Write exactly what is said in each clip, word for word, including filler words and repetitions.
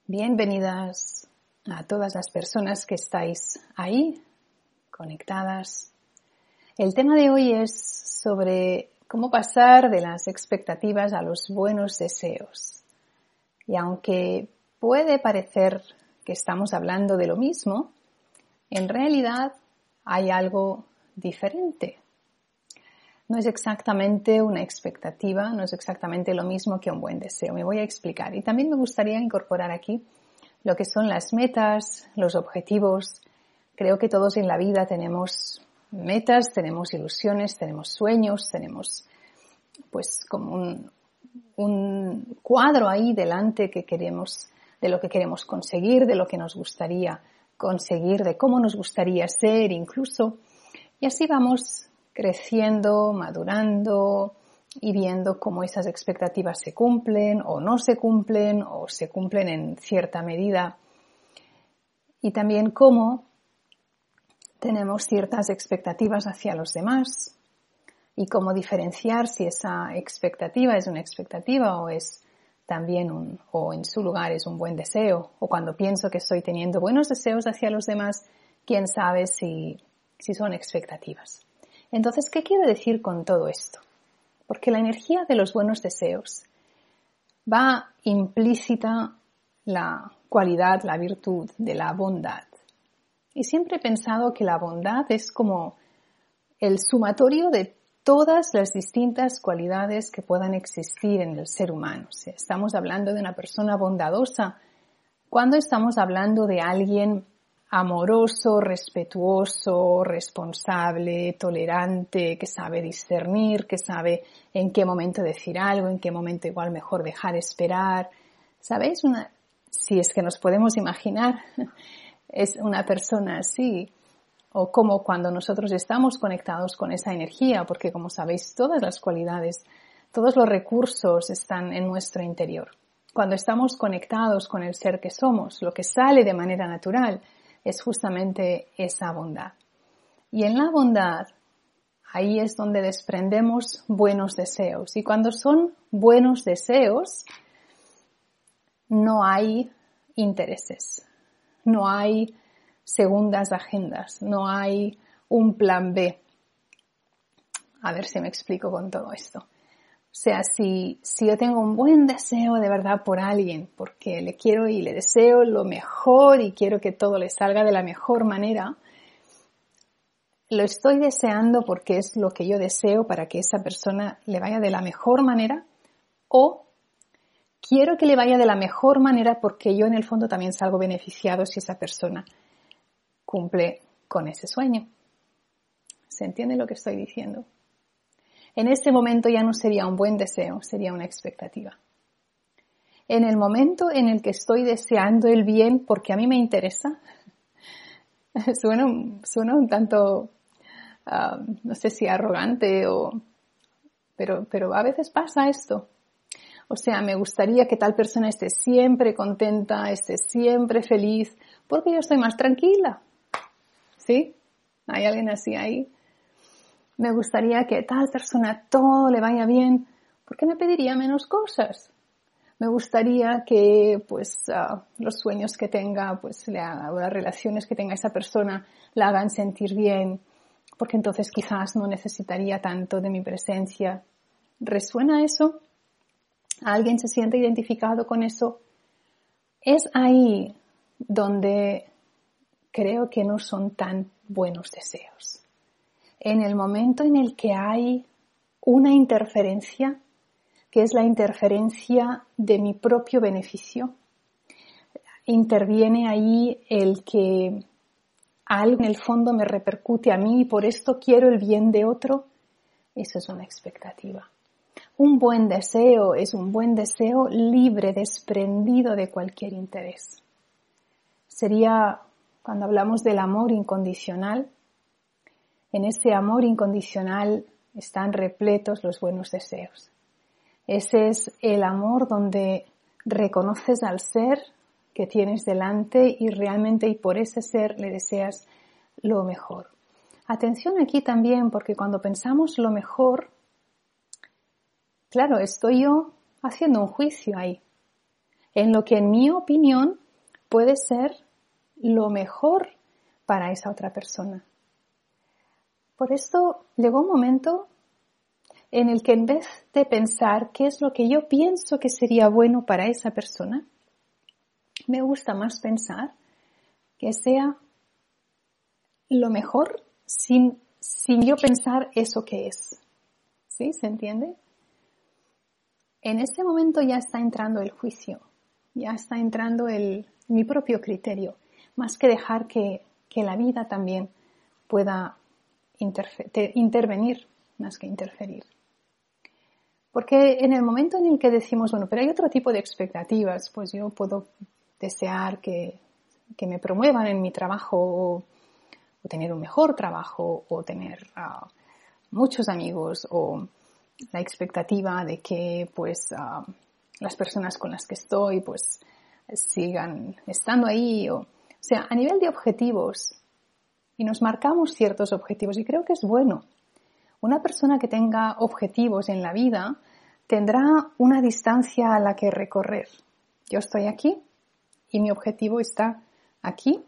Bienvenidas a todas las personas que estáis ahí, conectadas. El tema de hoy es sobre cómo pasar de las expectativas a los buenos deseos. Y aunque puede parecer que estamos hablando de lo mismo, en realidad hay algo diferente. No es exactamente una expectativa, no es exactamente lo mismo que un buen deseo. Me voy a explicar. Y también me gustaría incorporar aquí lo que son las metas, los objetivos. Creo que todos en la vida tenemos metas, tenemos ilusiones, tenemos sueños, tenemos pues como un, un cuadro ahí delante que queremos, de lo que queremos conseguir, de lo que nos gustaría conseguir, de cómo nos gustaría ser incluso. Y así vamos creciendo, madurando y viendo cómo esas expectativas se cumplen o no se cumplen o se cumplen en cierta medida. Y también cómo tenemos ciertas expectativas hacia los demás y cómo diferenciar si esa expectativa es una expectativa o es también un, o en su lugar es un buen deseo. O cuando pienso que estoy teniendo buenos deseos hacia los demás, quién sabe si, si son expectativas. Entonces, ¿qué quiero decir con todo esto? Porque la energía de los buenos deseos va implícita la cualidad, la virtud de la bondad. Y siempre he pensado que la bondad es como el sumatorio de todas las distintas cualidades que puedan existir en el ser humano. Si estamos hablando de una persona bondadosa, cuando estamos hablando de alguien amoroso, respetuoso, responsable, tolerante, que sabe discernir, que sabe en qué momento decir algo, en qué momento igual mejor dejar esperar. ¿Sabéis? Una, si es que nos podemos imaginar, es una persona así. O como cuando nosotros estamos conectados con esa energía, porque como sabéis, todas las cualidades, todos los recursos están en nuestro interior. Cuando estamos conectados con el ser que somos, lo que sale de manera natural es justamente esa bondad. Y en la bondad, ahí es donde desprendemos buenos deseos. Y cuando son buenos deseos, no hay intereses, no hay segundas agendas, no hay un plan B. A ver si me explico con todo esto. O sea, si, si yo tengo un buen deseo de verdad por alguien, porque le quiero y le deseo lo mejor y quiero que todo le salga de la mejor manera, lo estoy deseando porque es lo que yo deseo para que esa persona le vaya de la mejor manera, o quiero que le vaya de la mejor manera porque yo en el fondo también salgo beneficiado si esa persona cumple con ese sueño. ¿Se entiende lo que estoy diciendo? En ese momento ya no sería un buen deseo, sería una expectativa. En el momento en el que estoy deseando el bien porque a mí me interesa, suena, suena un tanto, uh, no sé si arrogante, o, pero, pero a veces pasa esto. O sea, me gustaría que tal persona esté siempre contenta, esté siempre feliz, porque yo estoy más tranquila. ¿Sí? ¿Hay alguien así ahí? Me gustaría que tal persona todo le vaya bien, porque me pediría menos cosas. Me gustaría que pues uh, los sueños que tenga, pues la, las relaciones que tenga esa persona la hagan sentir bien, porque entonces quizás no necesitaría tanto de mi presencia. ¿Resuena eso? ¿Alguien se siente identificado con eso? Es ahí donde creo que no son tan buenos deseos. En el momento en el que hay una interferencia, que es la interferencia de mi propio beneficio, interviene ahí el que algo en el fondo me repercute a mí y por esto quiero el bien de otro, eso es una expectativa. Un buen deseo es un buen deseo libre, desprendido de cualquier interés. Sería, cuando hablamos del amor incondicional, en ese amor incondicional están repletos los buenos deseos. Ese es el amor donde reconoces al ser que tienes delante y realmente y por ese ser le deseas lo mejor. Atención aquí también, porque cuando pensamos lo mejor, claro, estoy yo haciendo un juicio ahí. en lo que en mi opinión puede ser lo mejor para esa otra persona. Por esto llegó un momento en el que en vez de pensar qué es lo que yo pienso que sería bueno para esa persona, me gusta más pensar que sea lo mejor sin, sin yo pensar eso que es. ¿Sí? ¿Se entiende? En ese momento ya está entrando el juicio, ya está entrando el, mi propio criterio, más que dejar que, que la vida también pueda interfe- intervenir, más que interferir. Porque en el momento en el que decimos, bueno, pero hay otro tipo de expectativas, pues yo puedo desear que, que me promuevan en mi trabajo o, o tener un mejor trabajo o tener uh, muchos amigos o la expectativa de que pues uh, las personas con las que estoy pues sigan estando ahí. O, o sea, a nivel de objetivos, y nos marcamos ciertos objetivos y creo que es bueno. Una persona que tenga objetivos en la vida tendrá una distancia a la que recorrer. Yo estoy aquí y mi objetivo está aquí.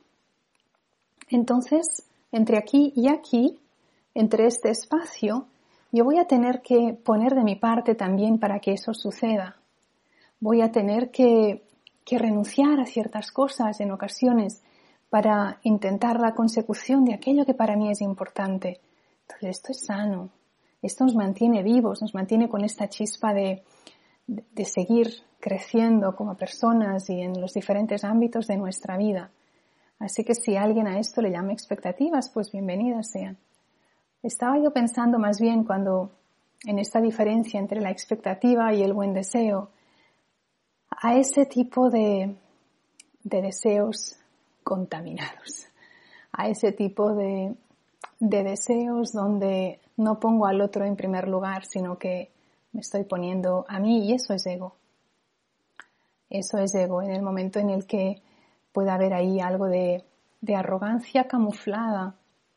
Entonces, entre aquí y aquí, entre este espacio, yo voy a tener que poner de mi parte también para que eso suceda. Voy a tener que, que renunciar a ciertas cosas en ocasiones para intentar la consecución de aquello que para mí es importante. Entonces, esto es sano. Esto nos mantiene vivos, nos mantiene con esta chispa de, de, de seguir creciendo como personas y en los diferentes ámbitos de nuestra vida. Así que si alguien a esto le llama expectativas, pues bienvenidas sean. Estaba yo pensando más bien cuando en esta diferencia entre la expectativa y el buen deseo, a ese tipo de, de deseos contaminados, a ese tipo de, de deseos donde no pongo al otro en primer lugar, sino que me estoy poniendo a mí y eso es ego. Eso es ego en el momento en el que puede haber ahí algo de, de arrogancia camuflada.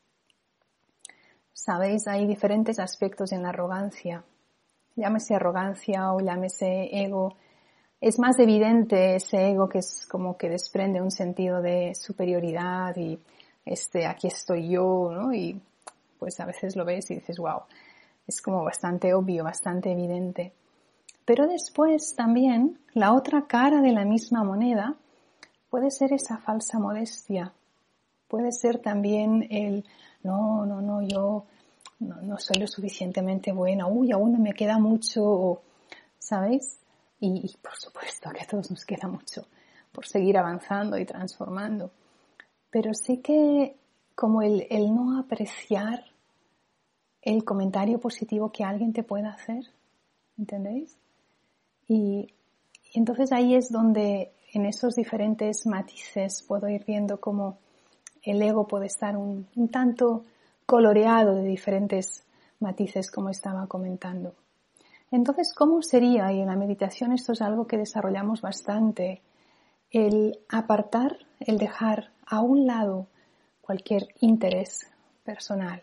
Sabéis, hay diferentes aspectos en la arrogancia. Llámese arrogancia o llámese ego. Es más evidente ese ego que es como que desprende un sentido de superioridad y este, aquí estoy yo, ¿no? Y pues a veces lo ves y dices, wow, es como bastante obvio, bastante evidente. Pero después también la otra cara de la misma moneda puede ser esa falsa modestia. Puede ser también el, no, no, no, yo no, no soy lo suficientemente buena, uy, aún me queda mucho, ¿sabéis? Y, y por supuesto que a todos nos queda mucho por seguir avanzando y transformando. Pero sí que como el, el no apreciar el comentario positivo que alguien te pueda hacer, ¿entendéis? Y, y entonces ahí es donde en esos diferentes matices puedo ir viendo cómo el ego puede estar un, un tanto coloreado de diferentes matices, como estaba comentando. Entonces, ¿cómo sería? Y en la meditación esto es algo que desarrollamos bastante, el apartar, el dejar a un lado cualquier interés personal.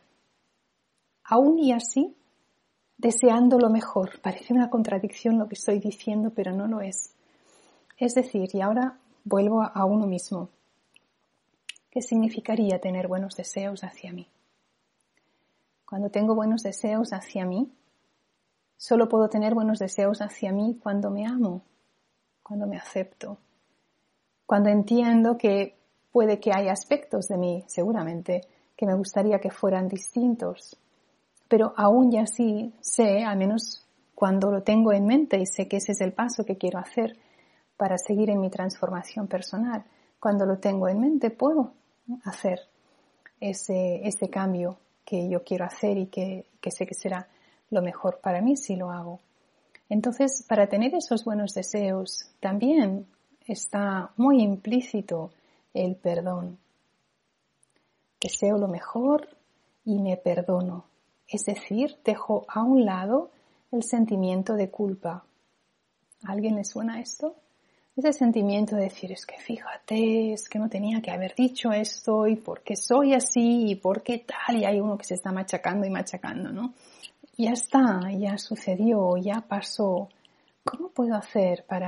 Aún y así, deseando lo mejor. Parece una contradicción lo que estoy diciendo, pero no lo es. Es decir, y ahora vuelvo a uno mismo. ¿Qué significaría tener buenos deseos hacia mí? Cuando tengo buenos deseos hacia mí, solo puedo tener buenos deseos hacia mí cuando me amo, cuando me acepto, cuando entiendo que puede que haya aspectos de mí, seguramente, que me gustaría que fueran distintos. Pero aún y así sé, al menos cuando lo tengo en mente y sé que ese es el paso que quiero hacer para seguir en mi transformación personal, cuando lo tengo en mente puedo hacer ese, ese cambio que yo quiero hacer y que, que sé que será lo mejor para mí si lo hago. Entonces, para tener esos buenos deseos también está muy implícito el perdón. Deseo lo mejor y me perdono. Es decir, dejo a un lado el sentimiento de culpa. ¿A alguien le suena esto? Ese sentimiento de decir, es que fíjate, es que no tenía que haber dicho esto y por qué soy así y por qué tal, y hay uno que se está machacando y machacando, ¿no? Ya está, ya sucedió, ya pasó. ¿Cómo puedo hacer para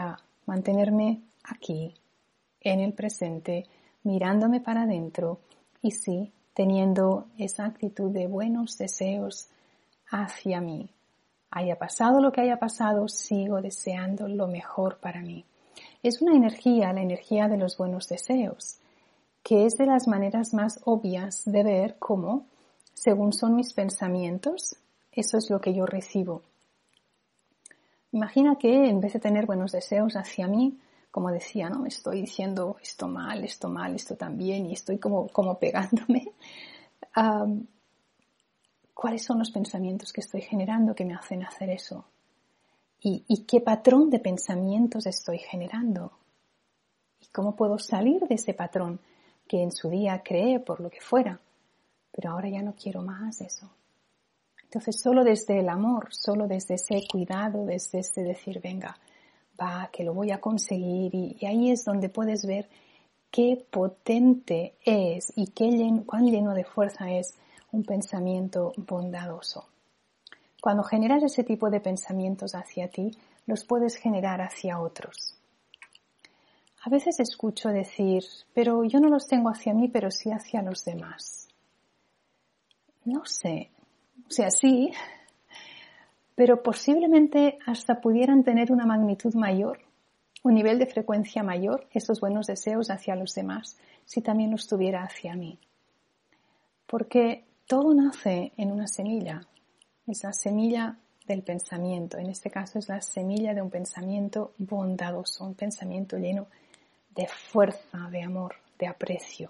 mantenerme aquí, en el presente, mirándome para adentro y sí, teniendo esa actitud de buenos deseos hacia mí. Haya pasado lo que haya pasado, sigo deseando lo mejor para mí. Es una energía, la energía de los buenos deseos, que es de las maneras más obvias de ver cómo, según son mis pensamientos, eso es lo que yo recibo. Imagina que en vez de tener buenos deseos hacia mí, como decía, ¿no? Estoy diciendo esto mal, esto mal, esto también, y estoy como, como pegándome. Um, ¿Cuáles son los pensamientos que estoy generando que me hacen hacer eso? ¿Y, y qué patrón de pensamientos estoy generando? ¿Y cómo puedo salir de ese patrón que en su día creé por lo que fuera? Pero ahora ya no quiero más eso. Entonces, solo desde el amor, solo desde ese cuidado, desde ese decir, venga, va, que lo voy a conseguir. Y, y ahí es donde puedes ver qué potente es y qué lleno, cuán lleno de fuerza es un pensamiento bondadoso. Cuando generas ese tipo de pensamientos hacia ti, los puedes generar hacia otros. A veces escucho decir, pero yo no los tengo hacia mí, pero sí hacia los demás. No sé, o sea, sí, pero posiblemente hasta pudieran tener una magnitud mayor, un nivel de frecuencia mayor, esos buenos deseos hacia los demás, si también los tuviera hacia mí. Porque todo nace en una semilla, es la semilla del pensamiento, en este caso es la semilla de un pensamiento bondadoso, un pensamiento lleno de fuerza, de amor, de aprecio.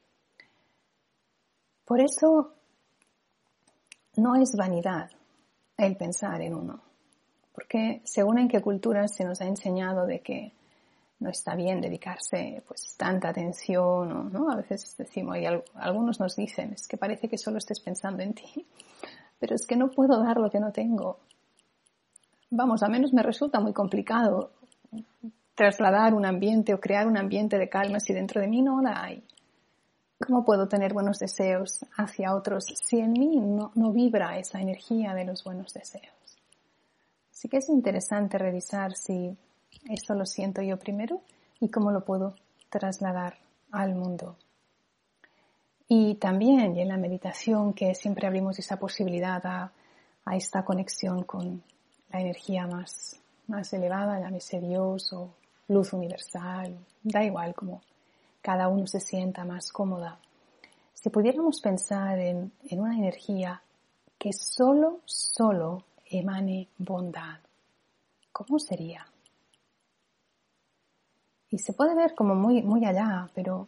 Por eso no es vanidad el pensar en uno, porque según en qué cultura se nos ha enseñado de que no está bien dedicarse pues tanta atención, o, ¿no? A veces decimos, y algunos nos dicen, es que parece que solo estés pensando en ti, pero es que no puedo dar lo que no tengo. Vamos, a menos me resulta muy complicado trasladar un ambiente o crear un ambiente de calma si dentro de mí no la hay. ¿Cómo puedo tener buenos deseos hacia otros si en mí no, no vibra esa energía de los buenos deseos? Así que es interesante revisar si esto lo siento yo primero y cómo lo puedo trasladar al mundo. Y también y en la meditación, que siempre abrimos esa posibilidad a, a esta conexión con la energía más, más elevada, llámese Dios o luz universal, da igual como cada uno se sienta más cómoda. Si pudiéramos pensar en, en una energía que solo, solo emane bondad, ¿cómo sería? Y se puede ver como muy, muy allá, pero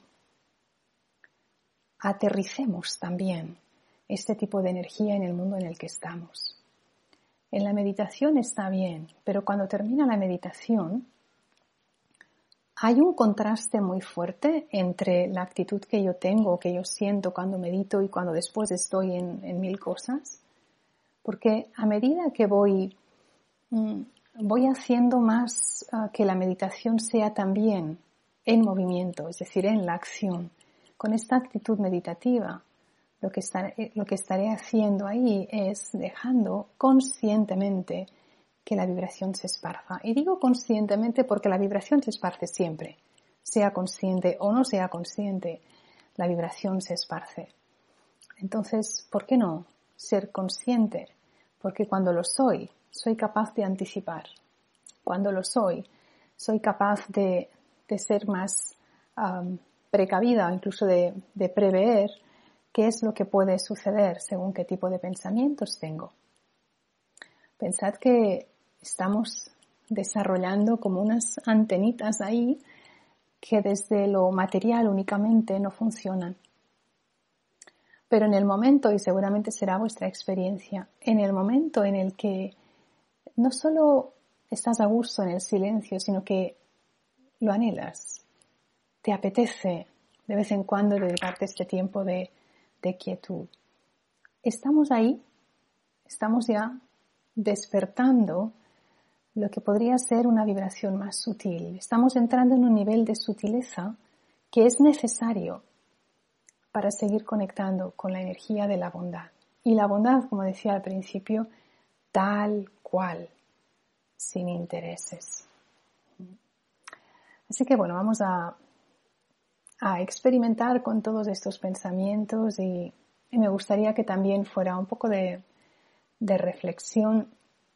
aterricemos también este tipo de energía en el mundo en el que estamos. En la meditación está bien, pero cuando termina la meditación hay un contraste muy fuerte entre la actitud que yo tengo, que yo siento cuando medito y cuando después estoy en, en mil cosas, porque a medida que voy, voy haciendo más uh, que la meditación sea también en movimiento, es decir, en la acción, con esta actitud meditativa, lo que estaré, lo que estaré haciendo ahí es dejando conscientemente que la vibración se esparza. Y digo conscientemente porque la vibración se esparce siempre. Sea consciente o no sea consciente, la vibración se esparce. Entonces, ¿por qué no ser consciente? Porque cuando lo soy, soy capaz de anticipar. Cuando lo soy, soy capaz de, de ser más um, precavida, incluso de, de prever qué es lo que puede suceder según qué tipo de pensamientos tengo. Pensad que estamos desarrollando como unas antenitas ahí que desde lo material únicamente no funcionan. Pero en el momento, y seguramente será vuestra experiencia, en el momento en el que no solo estás a gusto en el silencio, sino que lo anhelas, te apetece de vez en cuando dedicarte este tiempo de, de quietud. Estamos ahí, estamos ya despertando lo que podría ser una vibración más sutil. Estamos entrando en un nivel de sutileza que es necesario para seguir conectando con la energía de la bondad. Y la bondad, como decía al principio, tal cual, sin intereses. Así que bueno, vamos a, a experimentar con todos estos pensamientos y, y me gustaría que también fuera un poco de, de reflexión,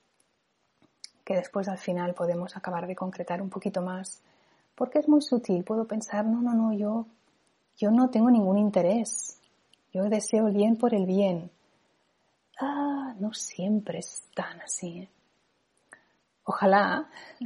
que después al final podemos acabar de concretar un poquito más, porque es muy sutil. Puedo pensar, no, no, no, yo, yo no tengo ningún interés, yo deseo el bien por el bien. Ah, no siempre es tan así. Ojalá,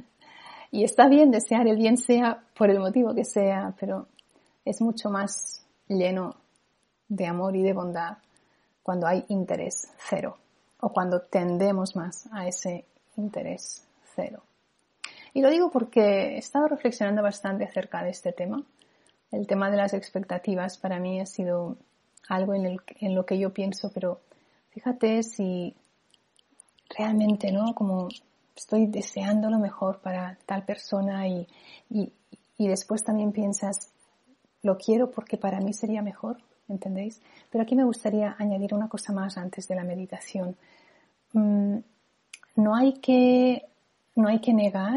y está bien desear el bien sea por el motivo que sea, pero es mucho más lleno de amor y de bondad cuando hay interés cero o cuando tendemos más a ese interés cero. Y lo digo porque he estado reflexionando bastante acerca de este tema. El tema de las expectativas para mí ha sido algo en, el, en lo que yo pienso, pero fíjate si realmente, ¿no? Como estoy deseando lo mejor para tal persona y, y, y después también piensas, lo quiero porque para mí sería mejor, ¿entendéis? Pero aquí me gustaría añadir una cosa más antes de la meditación. Mm, no hay que, no hay que negar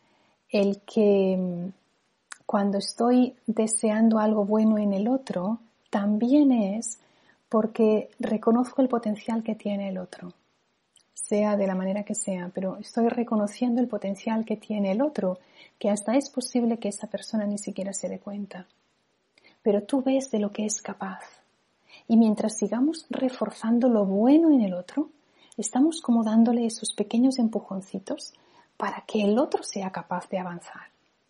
el que cuando estoy deseando algo bueno en el otro, también es porque reconozco el potencial que tiene el otro, sea de la manera que sea, pero estoy reconociendo el potencial que tiene el otro, que hasta es posible que esa persona ni siquiera se dé cuenta. Pero tú ves de lo que es capaz. Y mientras sigamos reforzando lo bueno en el otro, estamos como dándole esos pequeños empujoncitos para que el otro sea capaz de avanzar.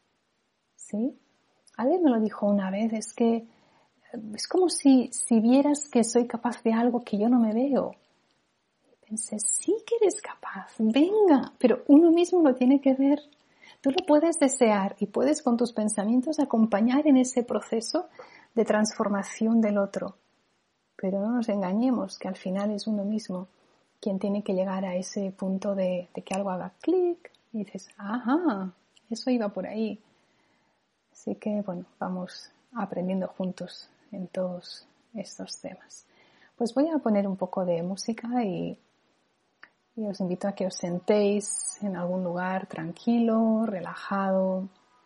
¿Sí? Alguien me lo dijo una vez, es que es como si, si vieras que soy capaz de algo que yo no me veo. Y pensé, sí que eres capaz, venga, pero uno mismo lo tiene que ver. Tú lo puedes desear y puedes con tus pensamientos acompañar en ese proceso de transformación del otro. Pero no nos engañemos que al final es uno mismo quien tiene que llegar a ese punto de, de que algo haga clic y dices, ajá, eso iba por ahí. Así que bueno, vamos aprendiendo juntos en todos estos temas. Pues voy a poner un poco de música y, y os invito a que os sentéis en algún lugar tranquilo, relajado,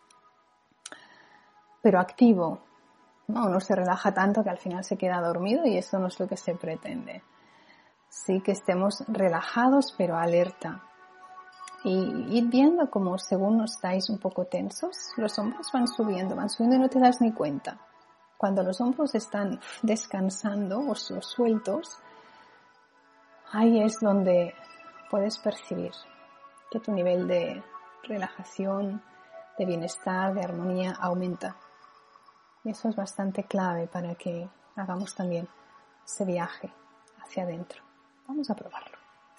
pero activo. No, uno se relaja tanto que al final se queda dormido y eso no es lo que se pretende. Sí que estemos relajados pero alerta. Y ir viendo como según estáis un poco tensos, los hombros van subiendo, van subiendo y no te das ni cuenta. Cuando los hombros están descansando o sueltos, ahí es donde puedes percibir que tu nivel de relajación, de bienestar, de armonía aumenta. Y eso es bastante clave para que hagamos también ese viaje hacia adentro. Vamos a probarlo.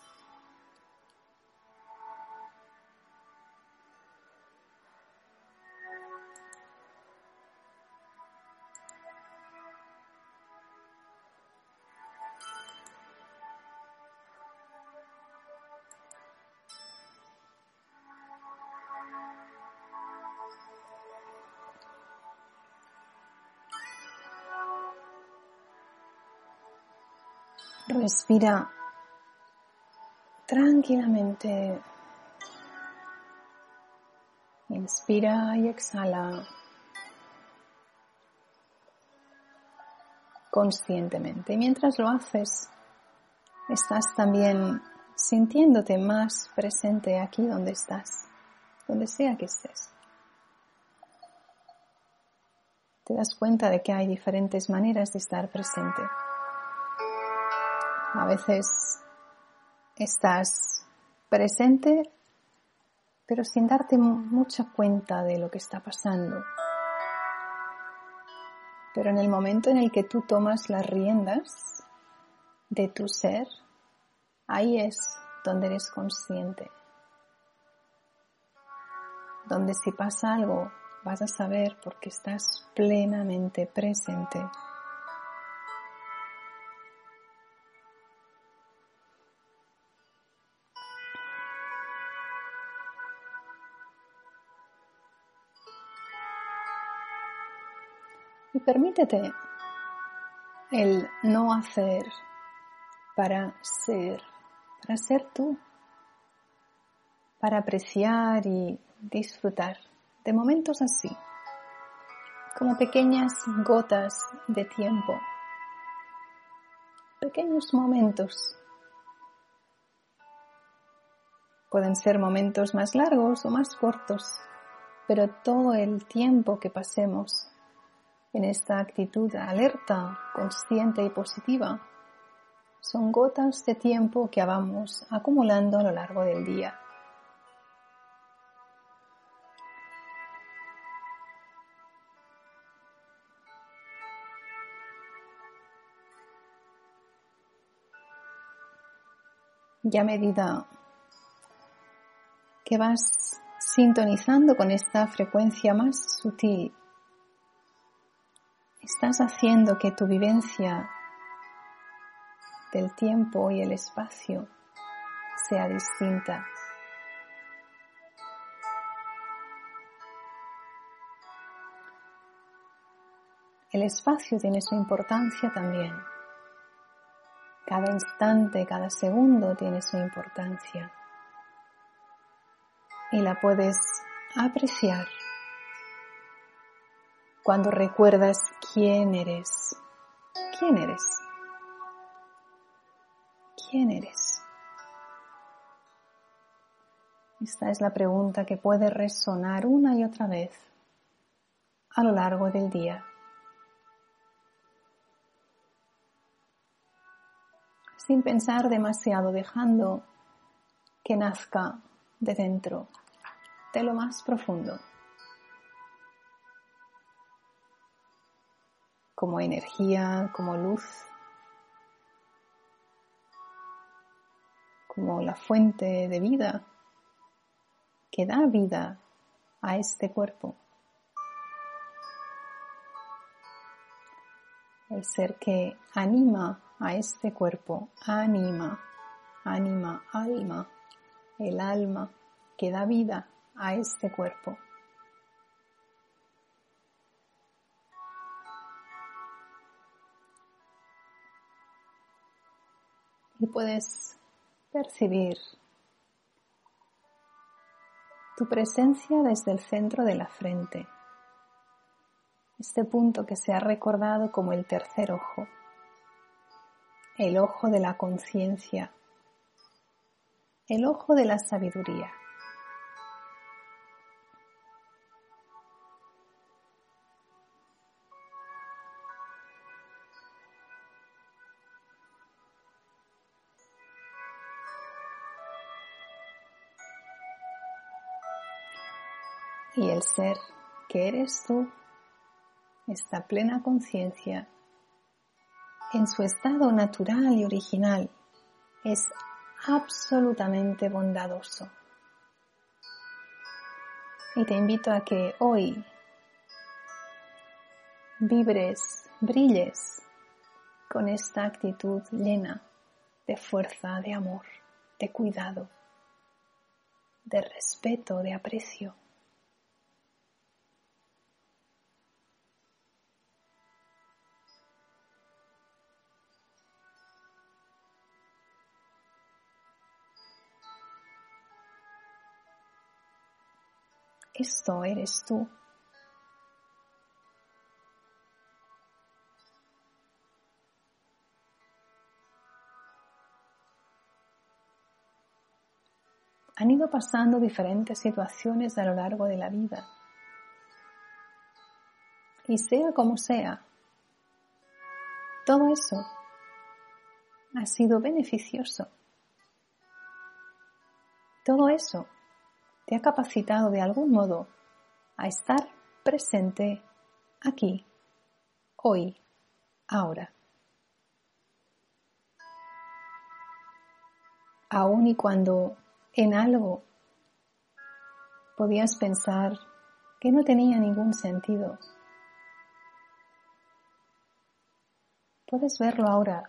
Respira tranquilamente. Inspira y exhala conscientemente. Y mientras lo haces, estás también sintiéndote más presente aquí donde estás, donde sea que estés. Te das cuenta de que hay diferentes maneras de estar presente. A veces estás presente, pero sin darte mucha cuenta de lo que está pasando. Pero en el momento en el que tú tomas las riendas de tu ser, ahí es donde eres consciente. Donde si pasa algo, vas a saber porque estás plenamente presente. Y permítete el no hacer para ser, para ser tú, para apreciar y disfrutar de momentos así, como pequeñas gotas de tiempo, pequeños momentos. Pueden ser momentos más largos o más cortos, pero todo el tiempo que pasemos en esta actitud alerta, consciente y positiva, son gotas de tiempo que vamos acumulando a lo largo del día. Y a medida que vas sintonizando con esta frecuencia más sutil, estás haciendo que tu vivencia del tiempo y el espacio sea distinta. El espacio tiene su importancia también. Cada instante, cada segundo tiene su importancia. Y la puedes apreciar cuando recuerdas quién eres. ¿Quién eres? ¿Quién eres? Esta es la pregunta que puede resonar una y otra vez a lo largo del día. Sin pensar demasiado, dejando que nazca de dentro, de lo más profundo, como energía, como luz, como la fuente de vida que da vida a este cuerpo. El ser que anima a este cuerpo, anima, anima, alma, el alma que da vida a este cuerpo. Y puedes percibir tu presencia desde el centro de la frente, este punto que se ha recordado como el tercer ojo, el ojo de la conciencia, el ojo de la sabiduría. Y el ser que eres tú, esta plena conciencia, en su estado natural y original, es absolutamente bondadoso. Y te invito a que hoy vibres, brilles con esta actitud llena de fuerza, de amor, de cuidado, de respeto, de aprecio. Esto eres tú. Han ido pasando diferentes situaciones a lo largo de la vida. Y sea como sea, todo eso ha sido beneficioso. Todo eso te ha capacitado de algún modo a estar presente aquí, hoy, ahora. Aun y cuando en algo podías pensar que no tenía ningún sentido, puedes verlo ahora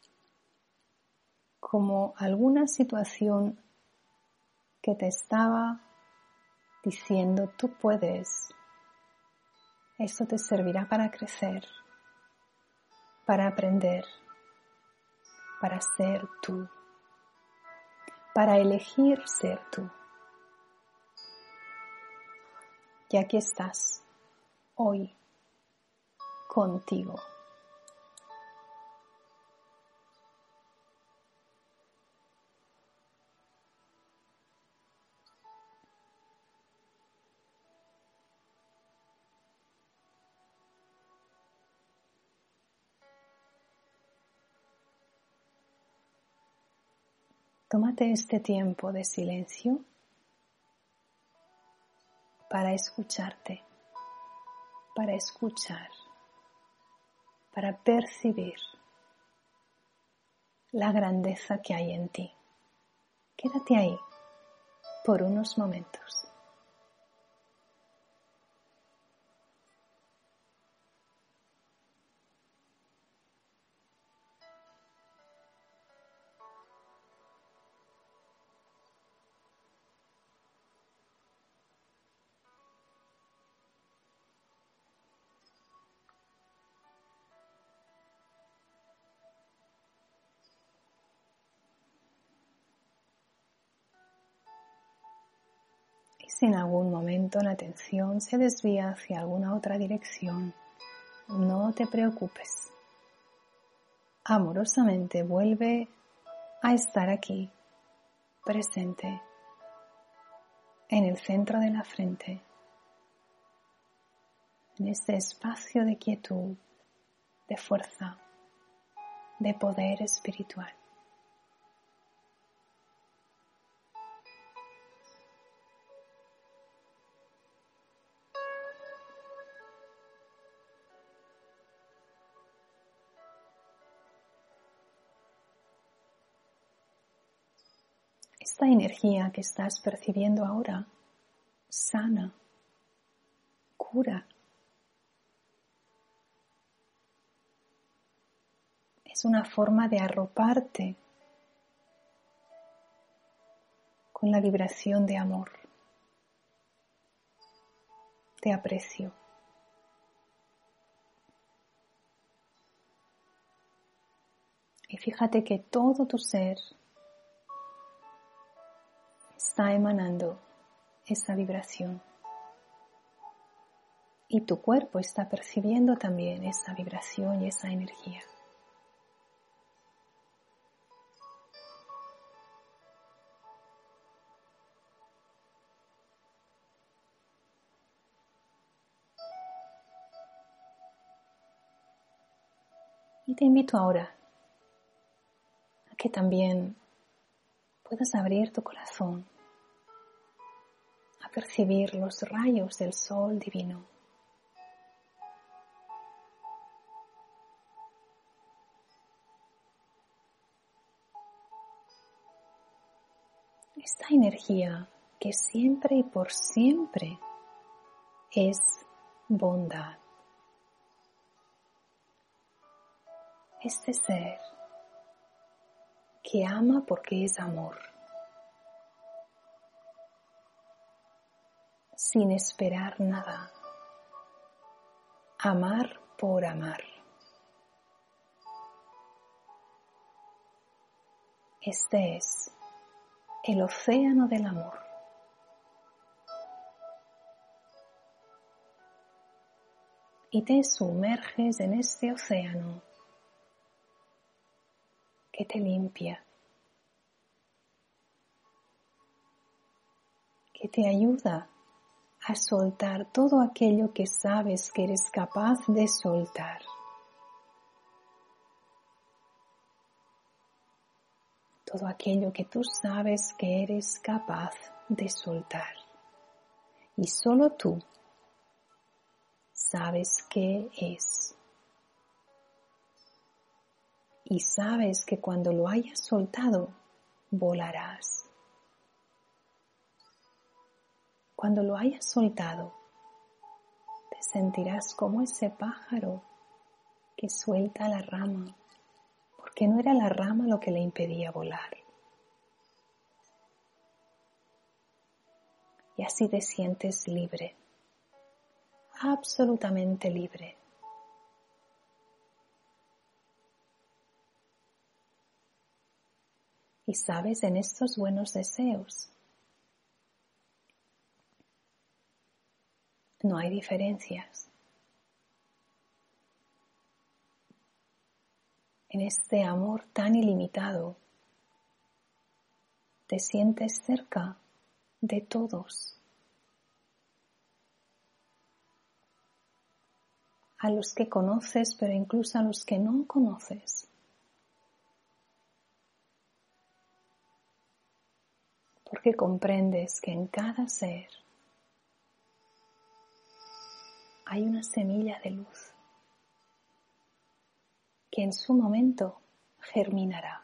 como alguna situación que te estaba diciendo tú puedes. Esto te servirá para crecer, para aprender, para ser tú, para elegir ser tú. Y aquí estás, hoy, contigo. Tómate este tiempo de silencio para escucharte, para escuchar, para percibir la grandeza que hay en ti. Quédate ahí por unos momentos. Si en algún momento la atención se desvía hacia alguna otra dirección, no te preocupes. Amorosamente vuelve a estar aquí, presente, en el centro de la frente, en este espacio de quietud, de fuerza, de poder espiritual. Esta energía que estás percibiendo ahora sana, cura. Es una forma de arroparte con la vibración de amor, de aprecio. Y fíjate que todo tu ser está emanando esa vibración. Y tu cuerpo está percibiendo también esa vibración y esa energía. Y te invito ahora a que también puedas abrir tu corazón a percibir los rayos del sol divino. Esta energía que siempre y por siempre es bondad. Este ser que ama porque es amor, sin esperar nada. Amar por amar. Este es el océano del amor. Y te sumerges en este océano que te limpia, que te ayuda a soltar todo aquello que sabes que eres capaz de soltar. Todo aquello que tú sabes que eres capaz de soltar. Y solo tú sabes qué es. Y sabes que cuando lo hayas soltado, volarás. Cuando lo hayas soltado, te sentirás como ese pájaro que suelta la rama, porque no era la rama lo que le impedía volar. Y así te sientes libre, absolutamente libre. Y sabes, en estos buenos deseos, no hay diferencias. En este amor tan ilimitado, te sientes cerca de todos, a los que conoces, pero incluso a los que no conoces. Porque comprendes que en cada ser hay una semilla de luz que en su momento germinará.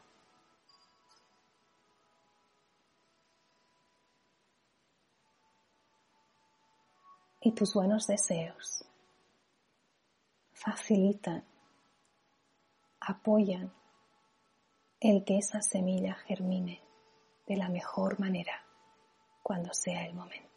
Y tus buenos deseos facilitan, apoyan el que esa semilla germine de la mejor manera cuando sea el momento.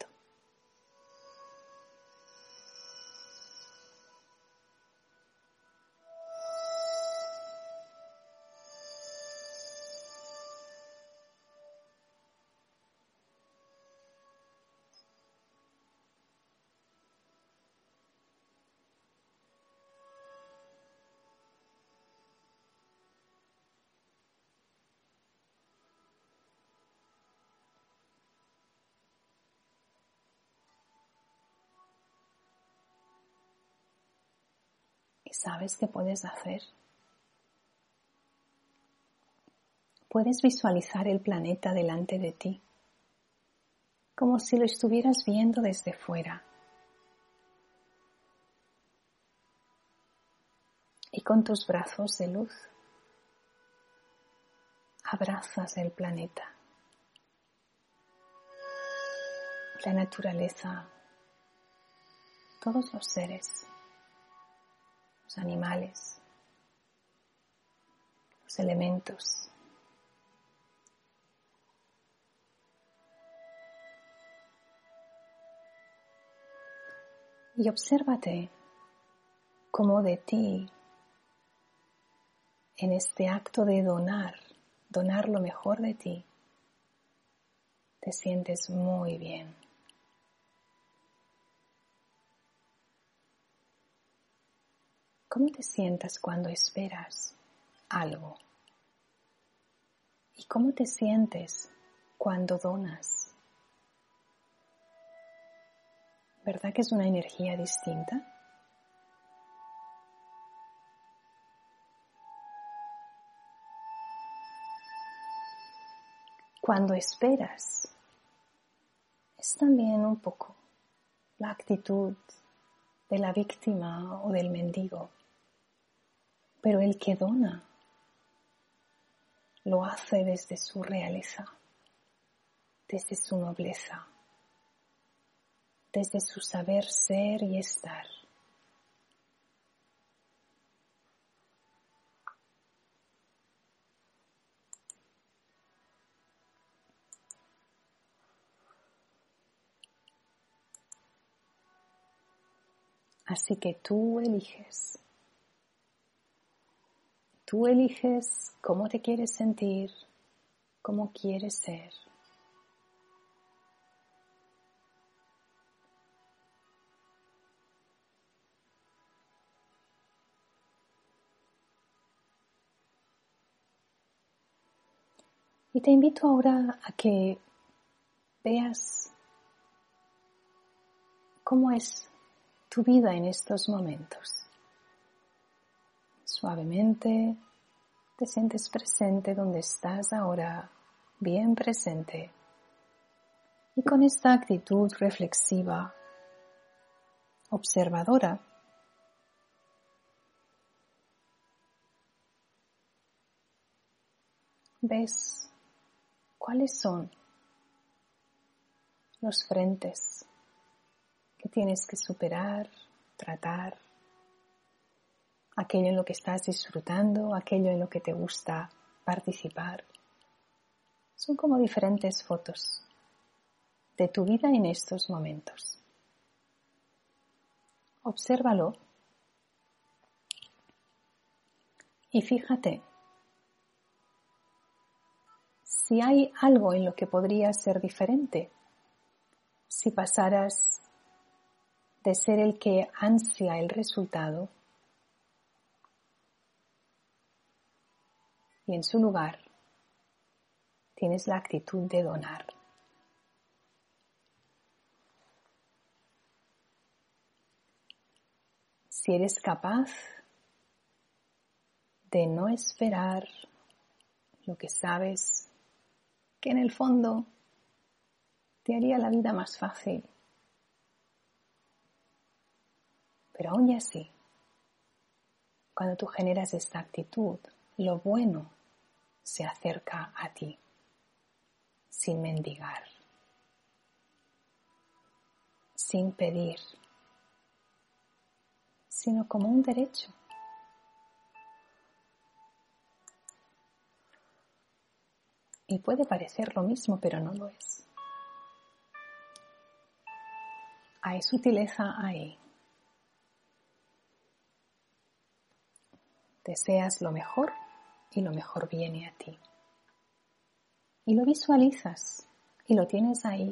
¿Y sabes qué puedes hacer? Puedes visualizar el planeta delante de ti, como si lo estuvieras viendo desde fuera. Y con tus brazos de luz, abrazas el planeta, la naturaleza, todos los seres, los animales, los elementos. Y obsérvate cómo de ti, en este acto de donar, donar lo mejor de ti, te sientes muy bien. ¿Cómo te sientas cuando esperas algo? ¿Y cómo te sientes cuando donas? ¿Verdad que es una energía distinta? Cuando esperas, es también un poco la actitud de la víctima o del mendigo. Pero el que dona lo hace desde su realeza, desde su nobleza, desde su saber ser y estar. Así que tú eliges. Tú eliges cómo te quieres sentir, cómo quieres ser. Y te invito ahora a que veas cómo es tu vida en estos momentos. Suavemente te sientes presente donde estás ahora, bien presente. Y con esta actitud reflexiva, observadora, ves cuáles son los frentes que tienes que superar, tratar, aquello en lo que estás disfrutando, aquello en lo que te gusta participar. Son como diferentes fotos de tu vida en estos momentos. Obsérvalo y fíjate si hay algo en lo que podría ser diferente, si pasaras de ser el que ansia el resultado y en su lugar tienes la actitud de donar. Si eres capaz de no esperar lo que sabes que en el fondo te haría la vida más fácil, pero aún y así, cuando tú generas esta actitud, lo bueno se acerca a ti, sin mendigar, sin pedir, sino como un derecho. Y puede parecer lo mismo, pero no lo es. Hay sutileza ahí. Deseas lo mejor y lo mejor viene a ti. Y lo visualizas y lo tienes ahí.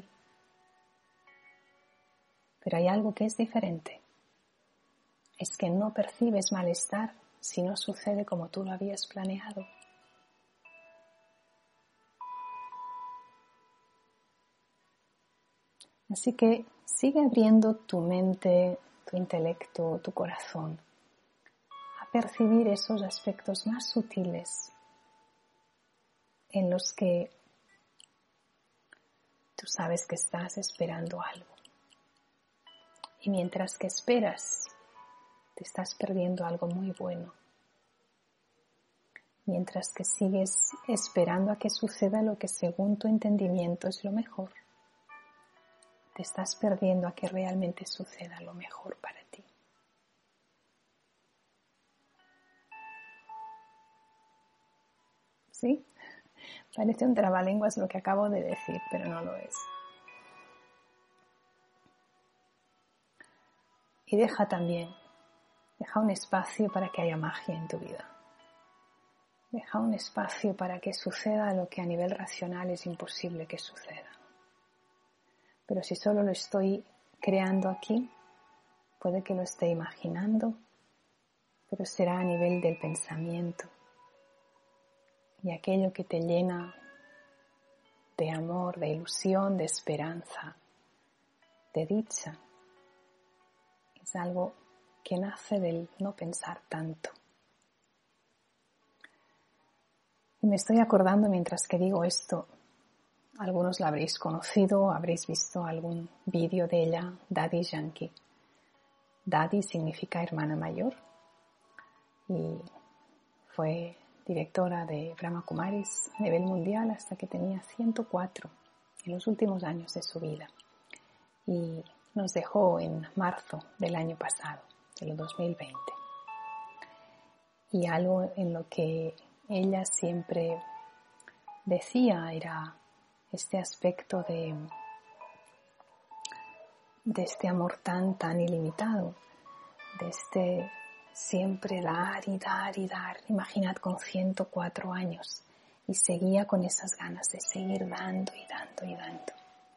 Pero hay algo que es diferente. Es que no percibes malestar si no sucede como tú lo habías planeado. Así que sigue abriendo tu mente, tu intelecto, tu corazón a percibir esos aspectos más sutiles en los que tú sabes que estás esperando algo. Y mientras que esperas, te estás perdiendo algo muy bueno. Mientras que sigues esperando a que suceda lo que según tu entendimiento es lo mejor, te estás perdiendo a que realmente suceda lo mejor para ti. ¿Sí? Parece un trabalenguas lo que acabo de decir, pero no lo es. Y deja también, deja un espacio para que haya magia en tu vida. Deja un espacio para que suceda lo que a nivel racional es imposible que suceda. Pero si solo lo estoy creando aquí, puede que lo esté imaginando, pero será a nivel del pensamiento. Y aquello que te llena de amor, de ilusión, de esperanza, de dicha, es algo que nace del no pensar tanto. Y me estoy acordando mientras que digo esto, algunos la habréis conocido, habréis visto algún vídeo de ella, Daddy Yankee. Daddy significa hermana mayor y fue directora de Brahma Kumaris a nivel mundial hasta que tenía ciento cuatro en los últimos años de su vida. Y nos dejó en marzo del año pasado, del dos mil veinte. Y algo en lo que ella siempre decía era este aspecto de, de este amor tan, tan ilimitado, de este siempre dar y dar y dar. Imaginad con ciento cuatro años y seguía con esas ganas de seguir dando y dando y dando.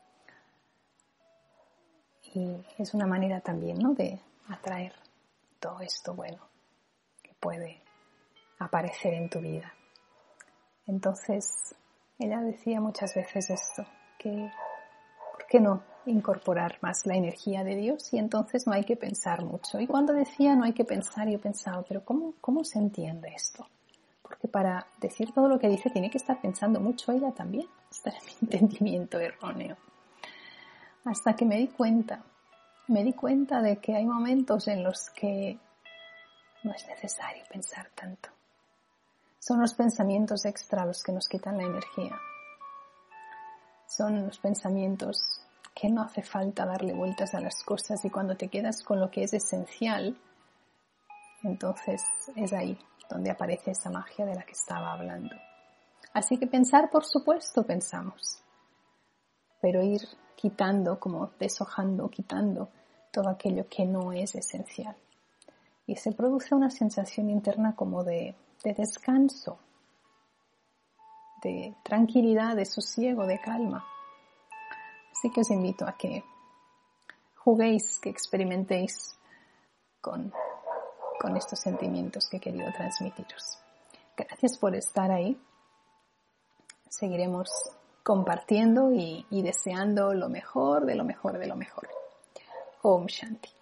Y es una manera también, ¿no?, de atraer todo esto bueno que puede aparecer en tu vida. Entonces, ella decía muchas veces esto, que ¿por qué no incorporar más la energía de Dios? Y entonces no hay que pensar mucho. Y cuando decía no hay que pensar, yo pensaba, pero ¿cómo, cómo se entiende esto? Porque para decir todo lo que dice tiene que estar pensando mucho ella también. Este era mi entendimiento erróneo. Hasta que me di cuenta, me di cuenta de que hay momentos en los que no es necesario pensar tanto. Son los pensamientos extra los que nos quitan la energía. Son los pensamientos que no hace falta darle vueltas a las cosas y cuando te quedas con lo que es esencial, entonces es ahí donde aparece esa magia de la que estaba hablando. Así que pensar, por supuesto, pensamos, pero ir quitando, como deshojando, quitando todo aquello que no es esencial. Y se produce una sensación interna como de, de descanso, de tranquilidad, de sosiego, de calma. Así que os invito a que juguéis, que experimentéis con, con estos sentimientos que he querido transmitiros. Gracias por estar ahí. Seguiremos compartiendo y, y deseando lo mejor de lo mejor de lo mejor. Om Shanti.